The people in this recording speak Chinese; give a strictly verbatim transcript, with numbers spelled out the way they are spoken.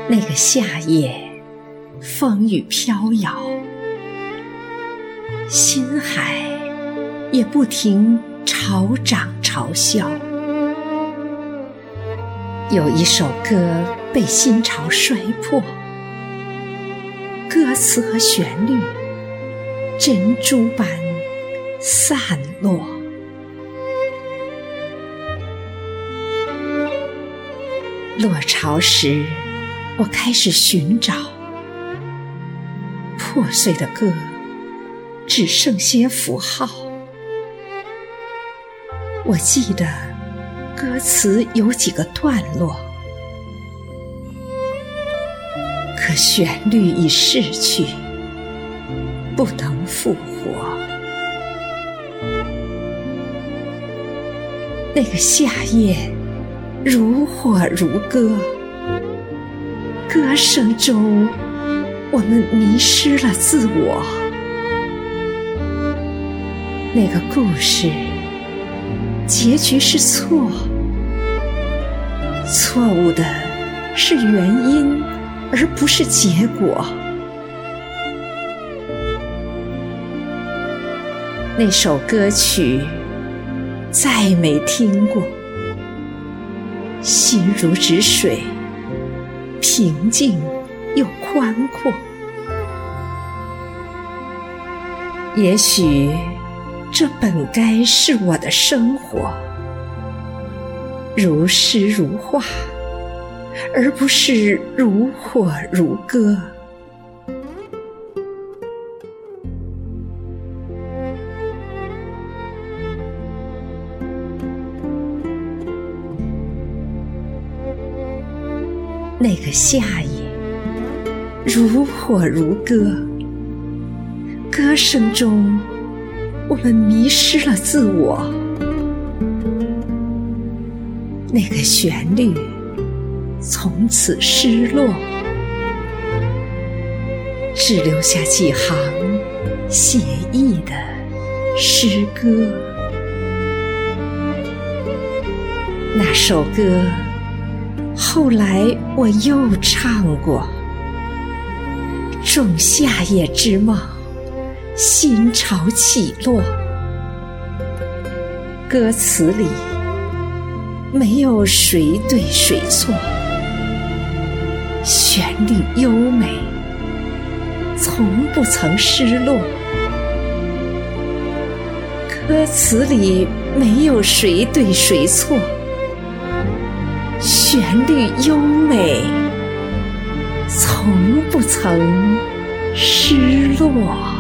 那个夏夜，风雨飘摇，心海也不停潮涨潮汐。有一首歌被心潮摔破，歌词和旋律珍珠般散落。落潮时，我开始寻找，破碎的歌只剩些符号。我记得歌词有几个段落，可旋律已逝去，不能复活。那个夏夜如火如歌，歌声中我们迷失了自我。那个故事结局是错，错误的是原因而不是结果。那首歌曲再没听过，心如止水，平静又宽阔。也许这本该是我的生活，如诗如画，而不是如火如歌。那个夏夜，如火如歌，歌声中我们迷失了自我。那个旋律从此失落，只留下几行写意的诗歌。那首歌后来我又唱过，仲夏夜之梦，心潮起落。歌词里没有谁对谁错，旋律优美，从不曾失落。歌词里没有谁对谁错，旋律优美，从不曾失落。